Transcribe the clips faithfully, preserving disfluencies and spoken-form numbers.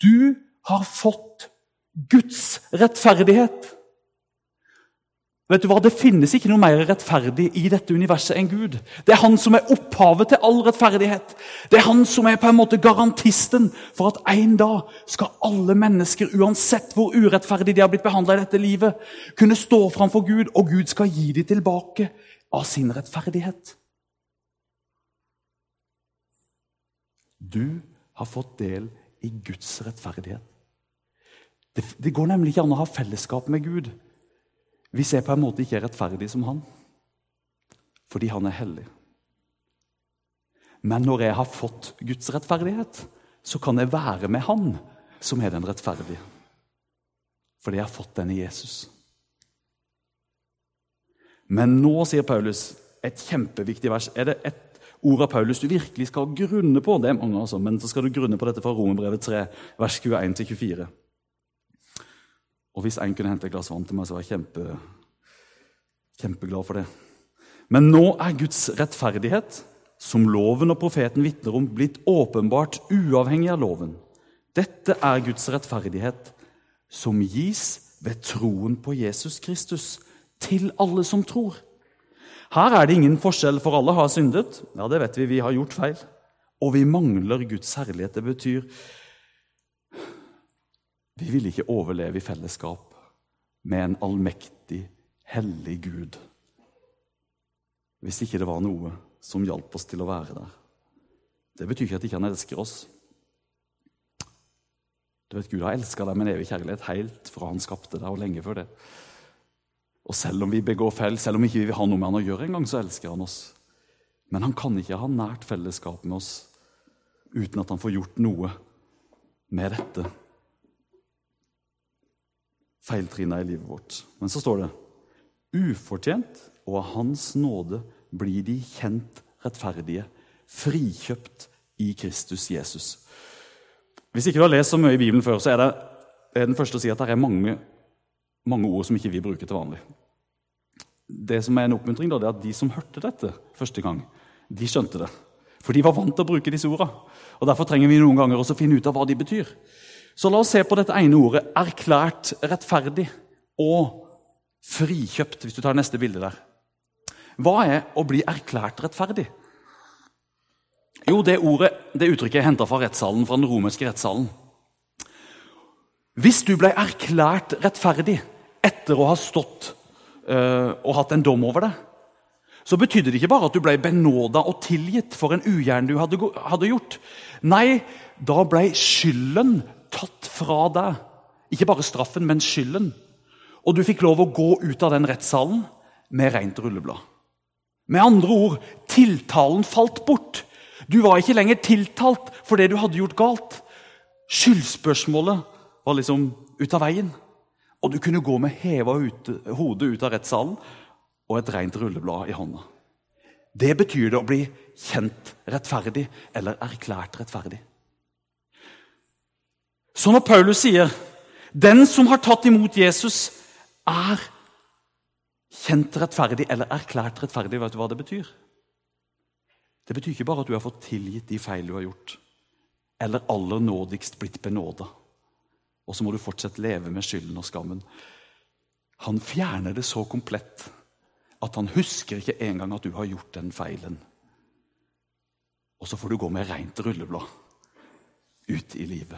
Du har fått Guds rettferdighet. Vet du hva? Det finnes ikke noe mer rettferdig i dette universet enn Gud. Det er han som er opphavet til all rettferdighet. Det er han som er på en måte garantisten for at en dag skal alle mennesker, uansett hvor urettferdig de har blitt behandlet i dette livet, kunne stå framfor Gud, og Gud skal gi dem tilbake av sin rettferdighet. Du har fått del i Guds rettferdighet. Det, det går nemlig ikke an å ha fellesskap med Gud hvis jeg på en måte ikke er rettferdig som han, fordi han er hellig. Men når jeg har fått Guds rettferdighet, så kan jeg være med han som er den rettferdige, fordi jeg har fått den i Jesus. Men nå, sier Paulus, et kjempeviktig vers. Er det et ord av Paulus du virkelig skal grunne på? Det er mange, altså, men så skal du grunne på dette fra Romerbrevet tre, vers tjueen til tjuefire. Og hvis en kunne hente et glass vann til meg, så var jeg kjempe, kjempeglad for det. Men nå er Guds rettferdighet, som loven og profeten vitner om, blitt åpenbart uavhengig av loven. Dette er Guds rettferdighet, som gis ved troen på Jesus Kristus, til alle som tror. Her er det ingen forskjell, for alle har syndet. Ja, det vet vi, vi har gjort feil. Og vi mangler Guds herlighet. Det betyr vi vil ikke overleve i fellesskap med en allmektig, hellig Gud, hvis ikke det var noe som hjalp oss til å være der. Det betyr ikke at ikke han elsker oss. Du vet, Gud har elsket deg med en evig kjærlighet helt fra han skapte deg, og lenge før det. Og selv om vi begår feil, selv om ikke vi vil ha noe med han å gjøre en gang, så elsker han oss. Men han kan ikke ha nært fellesskap med oss uten at han får gjort noe med dette feiltrinnet i livet vårt. Men så står det, ufortjent og av hans nåde blir de kjent rettferdige, frikjøpt i Kristus Jesus. Hvis ikke du har lest så mye i Bibelen før, så er det er den første å si at det er mange, mange ord som ikke vi bruker til vanlig. Det som er en oppmuntring da, det er at de som hørte dette første gang, de skjønte det. For de var vant til å bruke disse ordene. Og derfor trenger vi noen ganger også finne ut av hva de betyr. Så la oss se på dette ene ordet, erklært rettferdig og frikjøpt, hvis du tar neste bilde der. Hva er å bli erklært rettferdig? Jo, det ordet, det uttrykket er hentet fra rettssalen, fra den romerske rettssalen. Hvis du ble erklært rettferdig etter å ha stått øh, og hatt en dom over det, så betydde det ikke bare at du ble benådet og tilgitt for en ugjerning du hadde, hadde gjort. Nei, da ble skylden tatt fra deg. Ikke bare straffen, men skylden. Og du fikk lov å gå ut av den rettssalen med rent rulleblad. Med andre ord, tiltalen falt bort. Du var ikke lenger tiltalt for det du hadde gjort galt. Skyldspørsmålet var liksom ut av veien. Og du kunne gå med hevet ut, hodet ut av rettssalen og et rent rulleblad i hånda. Det betyr det å bli kjent rettferdig eller erklært rettferdig. Så når Paulus sier, den som har tatt imot Jesus er kjent rettferdig eller erklært rettferdig, vet du hva det betyr? Det betyr ikke bare at du har fått tilgitt de feil du har gjort, eller aller nådigst blitt benådet, og så må du fortsatt leve med skylden og skammen. Han fjerner det så komplett at han husker ikke engang at du har gjort den feilen. Og så får du gå med rent rulleblad ut i livet.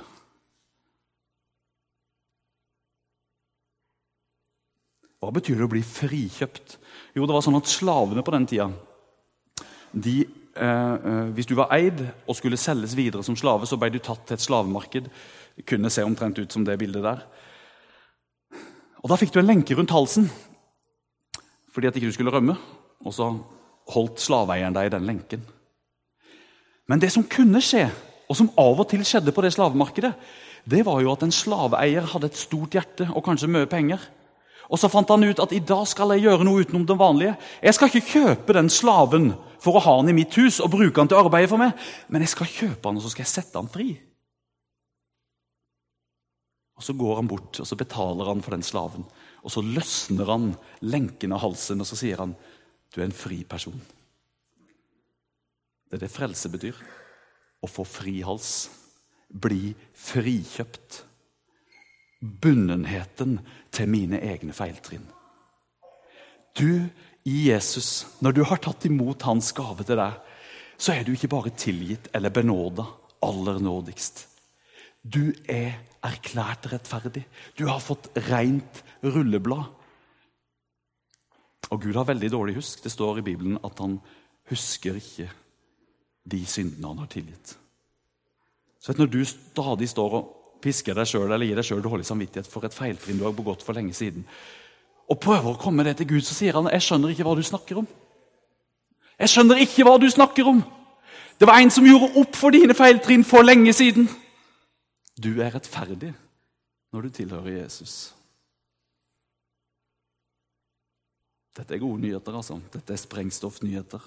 Hva betyr det å bli frikjøpt? Jo, det var sånn at slavene på den tida, de, eh, hvis du var eid og skulle selges videre som slave, så ble du tatt til et slavemarked. Det kunne se omtrent ut som det bildet der. Og da fikk du en lenke rundt halsen, fordi at ikke du skulle rømme, og så holdt slaveeieren deg i den lenken. Men det som kunne skje, og som av og til skjedde på det slavemarkedet, det var jo at en slaveeier hadde et stort hjerte og kanskje mye penger. Og så fant han ut at i dag skal jeg gjøre noe utenom det vanlige. Jeg skal ikke kjøpe den slaven for å ha han i mitt hus og bruke han til å arbeide for meg, men jeg skal kjøpe han og så skal jeg sette han fri. Og så går han bort og så betaler han for den slaven, og så løsner han lenken av halsen og så sier han, du er en fri person. Det er det frelse betyr, å få fri hals. bli frikjøpt. Bunnenheten til mine egne feiltrinn. Du i Jesus, når du har tatt imot hans gave til deg, så er du ikke bare tilgitt eller benådet aller nådigst. Du er erklært rettferdig. Du har fått rent rulleblad. Og Gud har veldig dårlig husk. Det står i Bibelen at han husker ikke de syndene han har tilgitt. Så vet du, når du stadig står og pisker deg selv, eller gir deg selv dårlig samvittighet for et feiltrinn du har begått for lenge siden, og prøver å komme det til Gud, så sier han, jeg skjønner ikke hva du snakker om. Jeg skjønner ikke hva du snakker om. Det var en som gjorde opp for dine feiltrinn for lenge siden. Du er rettferdig når du tilhører Jesus. Dette er gode nyheter, altså. Dette er sprengstoffnyheter.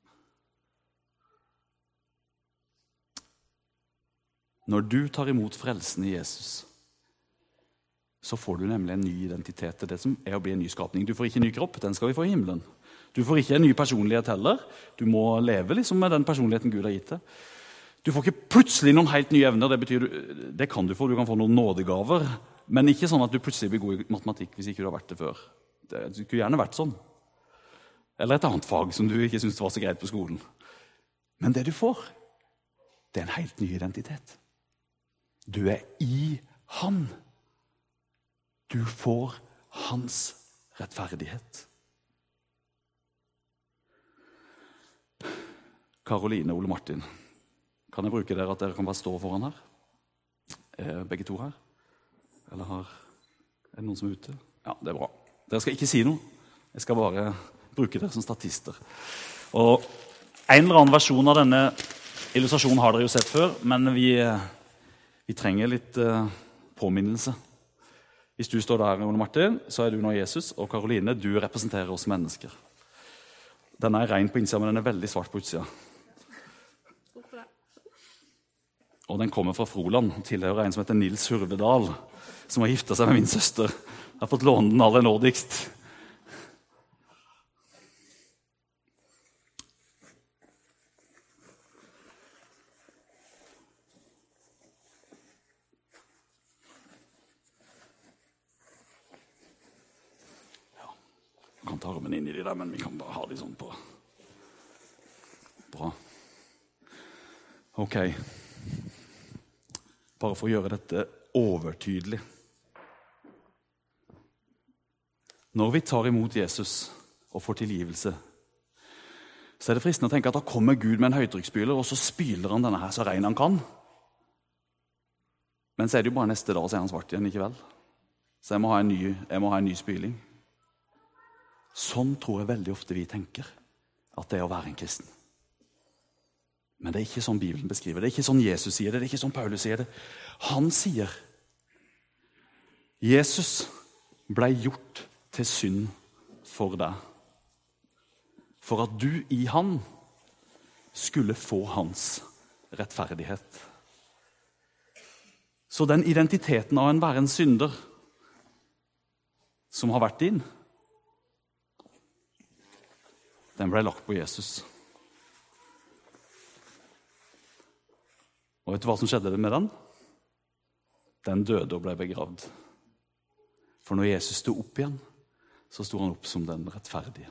Når du tar imot frelsen i Jesus, så får du nemlig en ny identitet til det som er å bli en ny skapning. Du får ikke en ny kropp, den skal vi få i himmelen. Du får ikke en ny personlighet heller. Du må leve liksom med den personligheten Gud har gitt deg. Du får ikke plutselig noen helt nye evner. Det betyr, det kan du få. Du kan få noen nådegaver, men ikke sånn at du plutselig blir god i matematikk hvis ikke du har vært det før. Det skulle gjerne vært sånn. Eller et annet fag som du ikke syntes var så greit på skolen. Men det du får, det er en helt ny identitet. Du er i han. Du får hans rettferdighet. Karoline, Ole Martin, kan jeg bruke dere at dere kan bare stå foran her? Er begge to her? Eller har, er det noen som er ute? Ja, det er bra. Dere skal ikke si noe. Jeg skal bare bruke dere som statister. Og en eller annen versjon av denne illustrasjonen har dere jo sett før, men vi, vi trenger litt uh, påminnelse. Hvis du står der, Ole Martin, så er du nå Jesus, og Karoline, du representerer oss mennesker. Den er ren på innsida, men den er veldig svart på utsida. Og den kommer fra Froland, tilhører en som heter Nils Hurvedal, som har giftet seg med min søster. Jeg har fått låne den aller nådigst. Vi kan ta armen inn i de der, men vi kan bare ha de sånn på. Bra. Ok. Bare for å gjøre dette overtydelig. Når vi tar imot Jesus og får tilgivelse, så er det fristende å tenke at da kommer Gud med en høytrykksspyler, og så spyler han denne her så ren han kan. Men så er det jo bare neste dag, så er han svart igjen, ikke vel? Så jeg må ha en ny, jeg må ha en ny spyling. Sånn tror jeg veldig ofte vi tenker at det er å være en kristen. Men det er ikke sånn Bibelen beskriver det. Det er ikke sånn Jesus sier det. Det er ikke sånn Paulus sier det. Han sier Jesus ble gjort til synd for deg, for at du i han skulle få hans rettferdighet. Så den identiteten av en være en synder som har vært din, den ble lagt på Jesus. Og vet du hva som skjedde med den? Den døde og ble begravd. For når Jesus stod opp igjen, så stod han opp som den rettferdige.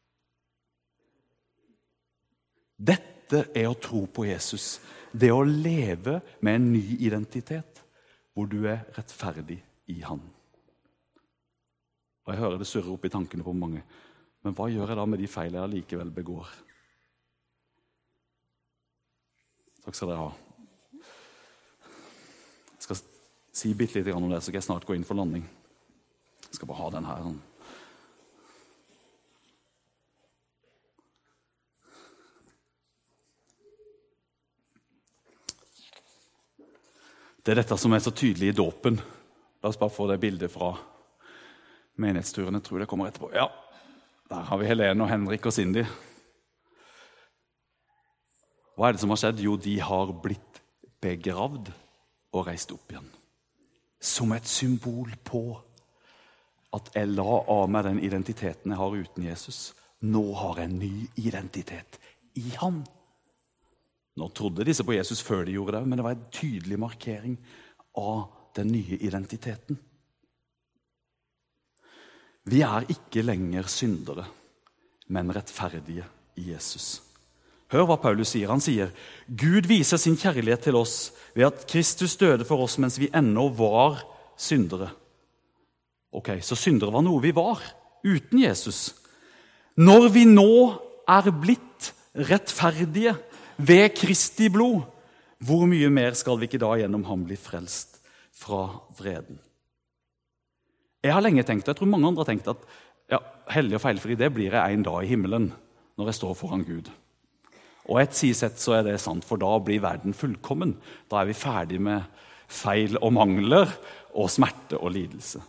Dette er å tro på Jesus. Det er å leve med en ny identitet, hvor du er rettferdig i han. Og jeg hører det surrer opp i tankene på mange. Men hva gjør jeg da med de feil jeg likevel begår? Takk skal dere ha. Jeg skal si bitte litt om det, så skal jeg snart gå inn for landing. Jeg skal bare ha den her. Det er dette som er så tydelig i dåpen. La oss bare få det bildet fra menighetsturen. Jeg tror det kommer etterpå. Ja. Der har vi Helene og Henrik og Cindy. Hva er det som har skjedd? Jo, de har blitt begravd og reist opp igjen. Som et symbol på at jeg la av meg den identiteten jeg har uten Jesus. Nå har jeg en ny identitet i han. Nå trodde disse på Jesus før de gjorde det, men det var en tydelig markering av den nye identiteten. Vi er ikke lenger syndere, men rettferdige i Jesus. Hør hva Paulus sier. Han sier, Gud viser sin kjærlighet til oss ved at Kristus døde for oss mens vi ennå var syndere. Ok, så syndere var noe vi var uten Jesus. Når vi nå er blitt rettferdige ved Kristi blod, hvor mye mer skal vi ikke da gjennom ham bli frelst fra vreden? Jeg har lenge tenkt, og jeg tror mange andre har tenkt at ja, hellig og feilfri, det blir jeg en dag i himmelen når jeg står foran Gud. Og et sisett så er det sant, for da blir verden fullkommen. Da er vi ferdig med feil og mangler og smerte og lidelse.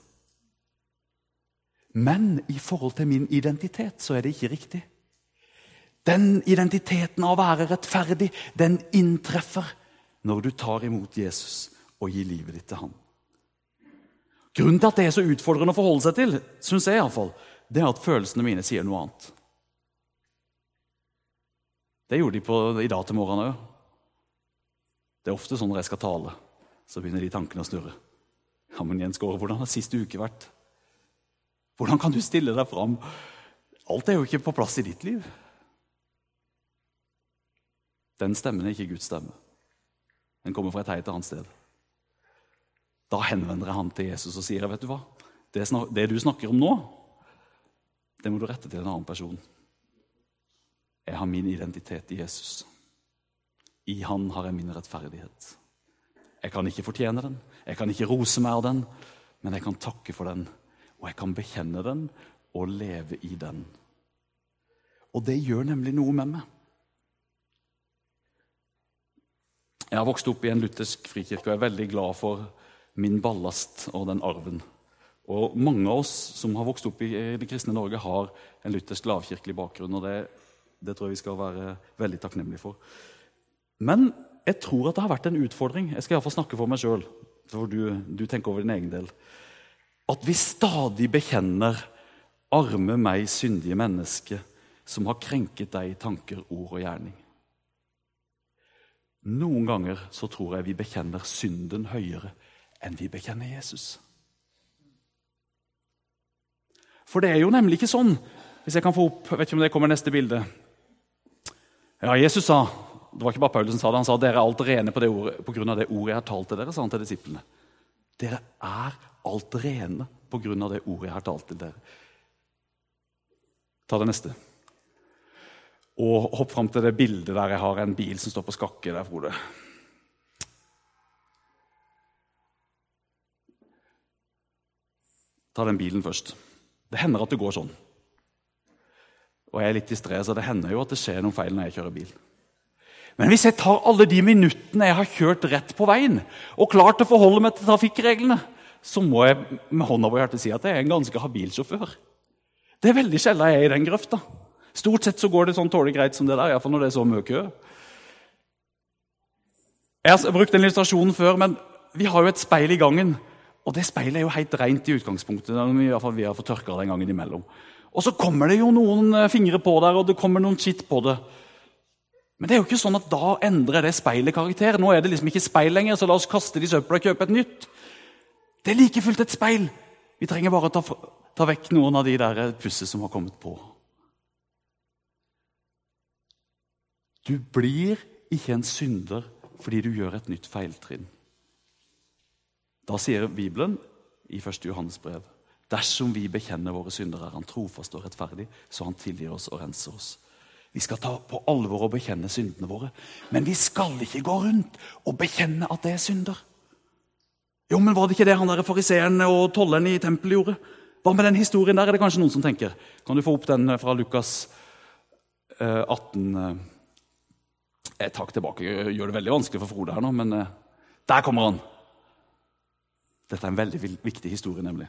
Men i forhold til min identitet så er det ikke riktig. Den identiteten av å være rettferdig, den inntreffer når du tar imot Jesus og gir livet ditt til ham. Grunnen til at det er så utfordrende å forholde seg til, synes jeg i hvert fall, det er at følelsene mine sier noe annet. Det gjorde de på, i dag til morgenen også. Det er ofte sånn når jeg skal tale, så begynner de tankene å snurre. Ja, men Jens Gård, hvordan har siste uke vært? Hvordan kan du stille deg fram? Alt er jo ikke på plass i ditt liv. Den stemmen er ikke Guds stemme. Den kommer fra et helt annet sted. Da henvender jeg han til Jesus og sier, vet du hva? Det, snak- det du snakker om nå, det må du rette til en annen person. Jeg har min identitet i Jesus. I han har jeg min rettferdighet. Jeg kan ikke fortjene den, jeg kan ikke rose meg av den, men jeg kan takke for den, og jeg kan bekjenne den og leve i den. Og det gjør nemlig noe med meg. Jeg har vokst opp i en luthersk frikirke, og jeg er veldig glad for min ballast og den arven. Og mange av oss som har vokst opp i det kristne Norge har en luthersk lavkirkelig bakgrunn, og det, det tror jeg vi skal være veldig takknemlige for. Men jeg tror at det har vært en utfordring. Jeg skal i hvert fall snakke for meg selv, for du, du tenker over din egen del. At vi stadig bekjenner arme meg syndige menneske som har krenket deg i tanker, ord og gjerning. Noen ganger så tror jeg vi bekjenner synden høyere enn vi bekjenner Jesus. For det er jo nemlig ikke sånn, hvis jeg kan få opp, vet ikke om det kommer neste bilde. Ja, Jesus sa, det var ikke bare Paulus som sa det, han sa, dere er alt rene på, det ordet, på grunn av det ordet jeg har talt til dere, sa han til disiplene. Dere er alt rene på grunn av det ordet jeg har talt til dere. Ta det neste. Og hopp frem til det bildet der jeg har en bil som står på skakke der, Frode. Ta den bilen først. Det hender at det går sånn. Og jeg er litt distré, så det hender jo at det skjer noen feil når jeg kjører bil. Men hvis jeg tar alle de minuttene jeg har kjørt rett på veien, og klart å forholde meg til trafikkreglene, så må jeg med hånda på hjertet si at jeg er en ganske habil sjåfør. Det er veldig sjelden jeg er i den grøfta. Stort sett så går det sånn tålig greit som det der, i hvert fall når det er så mye kø. Jeg har brukt den illustrasjonen før, men vi har jo et speil i gangen, og det speilet er jo helt rent i utgangspunktet, i hvert fall vi har fått tørket den gangen imellom. Og så kommer det jo noen fingre på der, og det kommer noen skitt på det. Men det er jo ikke sånn at da endrer det speilet karakter. Nå er det liksom ikke speil lenger, så la oss kaste det i søppel og kjøpe et nytt. Det er like fullt et speil. Vi trenger bare å ta, ta vekk noen av de der pusser som har kommet på. Du blir ikke en synder fordi du gjør et nytt feiltrinn. Da sier Bibelen i første Johannes brev, dersom vi bekjenner våre synder, er han trofast og rettferdig, så han tilgir oss og renser oss. Vi skal ta på alvor og bekjenne syndene våre, men vi skal ikke gå rundt og bekjenne at det er synder. Jo, men var det ikke det han der fariseren og tolleren i tempelet gjorde? Hva med den historien der, er det kanskje noen som tenker? Kan du få opp den fra Lukas atten? Jeg tar tilbake, jeg gjør det veldig vanskelig for Frode her nå, men uh, der kommer han. Dette er en veldig viktig historie, nemlig.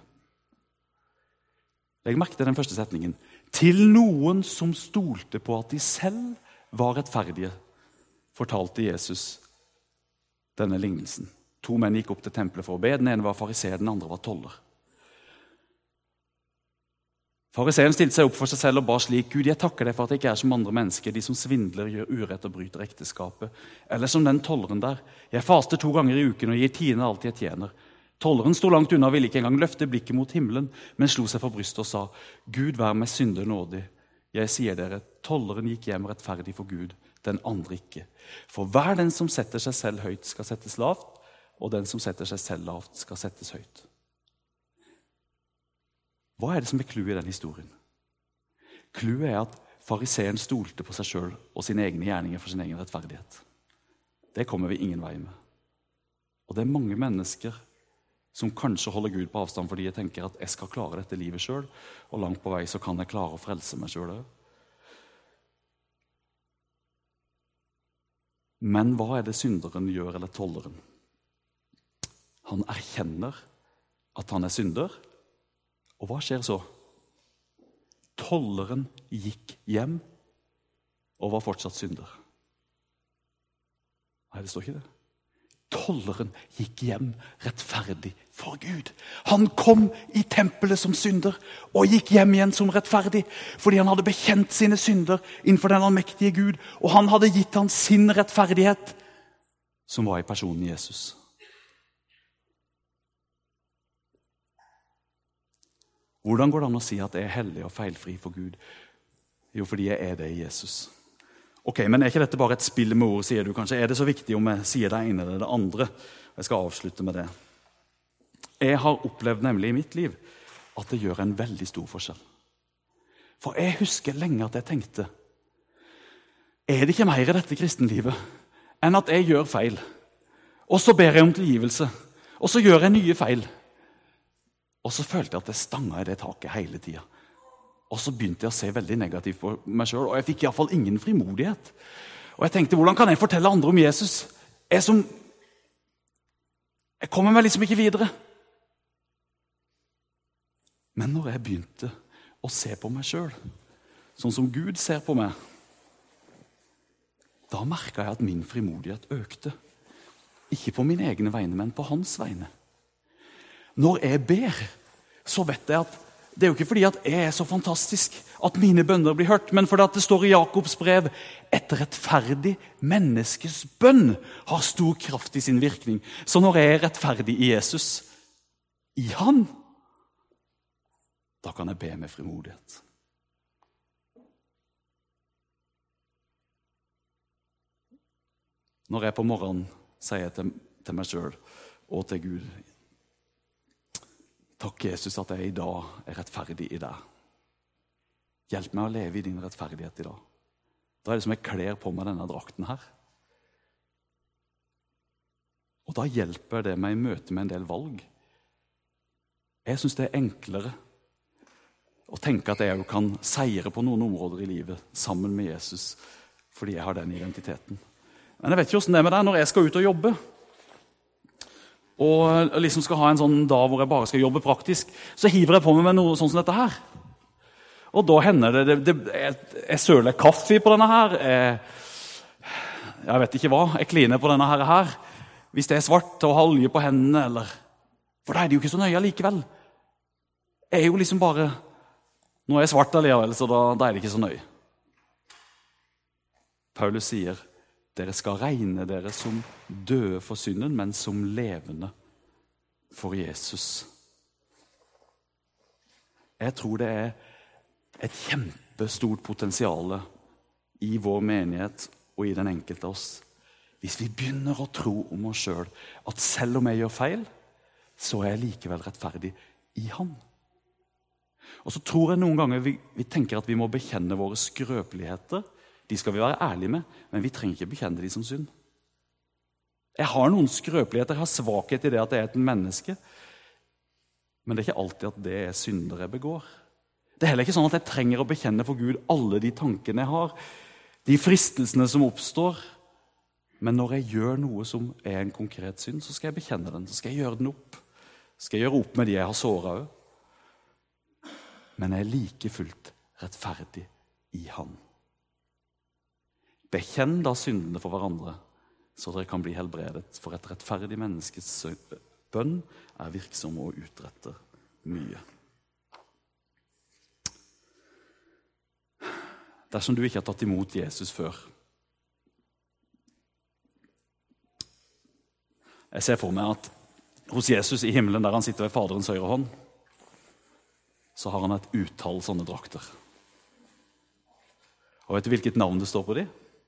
Legg merke til den første setningen. Til noen som stolte på at de selv var rettferdige, fortalte Jesus denne lignelsen. To menn gikk opp til tempelet for å be. Den ene var fariser, den andre var toller. Fariseeren stilte seg opp for seg selv og ba slik: Gud, jeg takker deg for at jeg ikke er som andre mennesker, de som svindler, gjør urett og bryter ekteskapet. Eller som den tolleren der. Jeg faster to ganger i uken og gir tiende alt jeg tjener. Tolleren sto langt unna og ville ikke engang løfte blikket mot himmelen, men slo seg for brystet og sa: Gud, vær meg synder nådig. Jeg sier dere, tolleren gikk hjem rettferdig for Gud, den andre ikke. For hver den som setter seg selv høyt, skal settes lavt, og den som setter seg selv lavt, skal settes høyt. Hva er det som er clouet i den historien? Clouet er at fariseeren stolte på seg selv og sine egne gjerninger for sin egen rettferdighet. Det kommer vi ingen vei med. Og det er mange mennesker som kanskje holder Gud på avstand fordi jeg tenker at jeg skal klare dette livet selv, og langt på vei så kan jeg klare å frelse meg selv også. Men hva er det synderen gjør, eller tolleren? Han erkjenner at han er synder, og hva skjer så? Tolleren gikk hjem og var fortsatt synder. Nei, det står ikke det. Tolleren gikk hjem rettferdig for Gud. Han kom i tempelet som synder og gikk hjem igjen som rettferdig, fordi han hadde bekjent sine synder innenfor den allmektige Gud, og han hadde gitt han sin rettferdighet, som var i personen Jesus. Hvordan går det an å si at jeg er hellig og feilfri for Gud? Jo, fordi jeg er det i Jesus. Ok, men er ikke dette bare et spill med ord, sier du kanskje? Er det så viktig om jeg sier det ene eller det andre? Jeg skal avslutte med det. Jeg har opplevd nemlig i mitt liv at det gjør en veldig stor forskjell. For jeg husker lenge at jeg tenkte, er det ikke mer i dette kristenlivet enn at jeg gjør feil? Og så ber jeg om tilgivelse, og så gjør jeg nye feil. Og så følte jeg at jeg stanga i det taket hele tiden. Og så begynte jeg å se veldig negativt på meg selv, og jeg fikk i hvert fall ingen frimodighet. Og jeg tenkte, hvordan kan jeg fortelle andre om Jesus? Jeg, som, jeg kommer meg liksom ikke videre. Men når jeg begynte å se på meg selv, sånn som Gud ser på meg, da merket jeg at min frimodighet økte. Ikke på mine egne vegne, men på hans vegne. Når jeg ber, så vet jeg at det er jo ikke fordi at jeg er så fantastisk at mine bønner blir hørt, men fordi at det står i Jakobs brev, et rettferdig menneskes bønn har stor kraft i sin virkning. Så når jeg er rettferdig i Jesus, i han, da kan jeg be med frimodighet. Når jeg på morgenen sier til, til meg selv og til Gud, takk Jesus at jeg i dag er rettferdig i deg. Hjelp meg å leve i din rettferdighet i dag. Da er det som jeg kler på meg denne drakten her. Og da hjelper det meg i møte med en del valg. Jeg synes det er enklere å tenke at jeg kan seire på noen områder i livet sammen med Jesus, fordi jeg har den identiteten. Men jeg vet ikke hvordan det er med deg når jeg skal ut og jobbe. Og liksom skal ha en sånn dag hvor jeg bare skal jobbe praktisk, så hiver jeg på meg med noe sånn som dette her. Og da hender det, det, det jeg, jeg søler kaffe på denne her, jeg, jeg vet ikke hva, jeg kliner på denne her, her. Hvis det er svart og har olje på hendene, eller... For da er det jo ikke så nøye likevel. Jeg er jo liksom bare... Nå er jeg svart alligevel, så da, da er det ikke så nøye. Paulus sier, dere skal regne dere som døde for synden, men som levende for Jesus. Jeg tror det er et kjempestort potensial i vår menighet og i den enkelte av oss. Hvis vi begynner å tro om oss selv, at selv om jeg gjør feil, så er jeg likevel rettferdig i han. Og så tror jeg noen ganger vi, vi tenker at vi må bekjenne våre skrøpeligheter. De skal vi være ærlige med, men vi trenger ikke bekjenne de som synd. Jeg har noen skrøpeligheter, jeg har svakhet i det at jeg er et menneske, men det er ikke alltid at det er synder jeg begår. Det er heller ikke sånn at jeg trenger å bekjenne for Gud alle de tankene jeg har, de fristelsene som oppstår, men når jeg gjør noe som er en konkret synd, så skal jeg bekjenne den, så skal jeg gjøre den opp. Så skal jeg gjøre opp med de jeg har såret også. Men jeg er like fullt rettferdig i han. Bekjenn da syndene for hverandre, så dere kan bli helbredet, for et rettferdig menneskes bønn er virksom og utretter mye. dersom du ikke har tatt imot Jesus før. Jeg ser for meg at hos Jesus i himmelen, der han sitter ved Faderens høyre hånd, så har han et utall sånne drakter. Og vet du hvilket navn det står på de?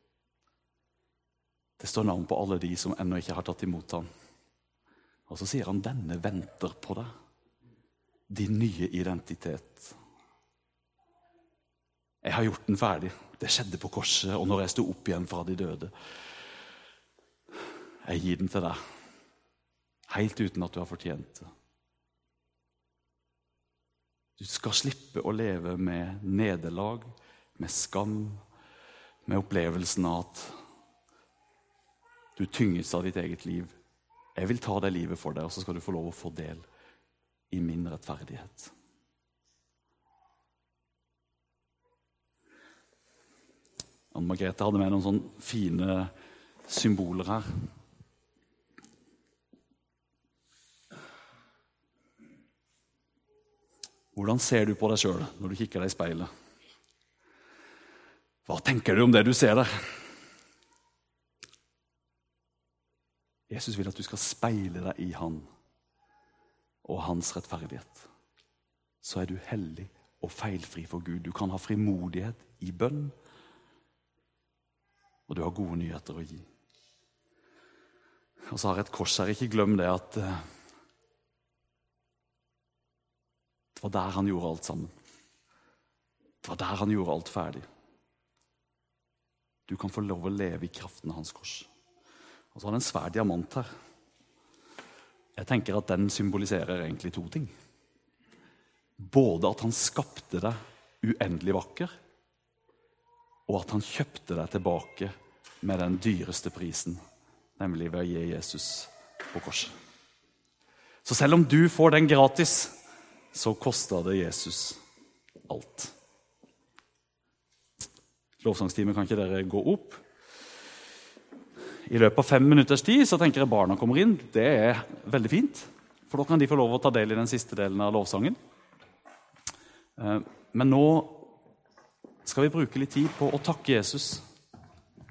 Det står navn på alle de som ennå ikke har tatt imot ham. Og så sier han, denne venter på deg. Din nye identitet. Jeg har gjort den ferdig. Det skjedde på korset, og når jeg stod opp igjen fra de døde. Jeg gir den til deg. Helt uten at du har fortjent det. Du skal slippe å leve med nederlag, med skam, med opplevelsen av at du tynges av ditt eget liv. Jeg vil ta det livet for deg, og så skal du få lov å få del i min rettferdighet. Anne-Margrethe hadde med noen sånne fine symboler her. Hvordan ser du på deg selv når du kikker deg i speilet? Hva tenker du om det du ser der? Jesus vil at du skal speile deg i han og hans rettferdighet. Så er du hellig og feilfri for Gud. Du kan ha frimodighet i bønn, og du har gode nyheter å gi. Og så har jeg et kors her. Ikke glem det at det var der han gjorde alt sammen. Det var der han gjorde alt ferdig. Du kan få lov å leve i kraften av hans kors. Og så har det en svær diamant her. Jeg tenker at den symboliserer egentlig to ting. Både at han skapte deg uendelig vakker, og at han kjøpte deg tilbake med den dyreste prisen, nemlig ved å gi Jesus på korset. Så selv om du får den gratis, så koster det Jesus alt. Lovsangstimen, kan ikke dere gå opp? I løpet av fem minutters tid så tenker jeg barna kommer inn. Det er veldig fint, for da kan de få lov å ta del i den siste delen av lovsangen. Men nå skal vi bruke litt tid på å takke Jesus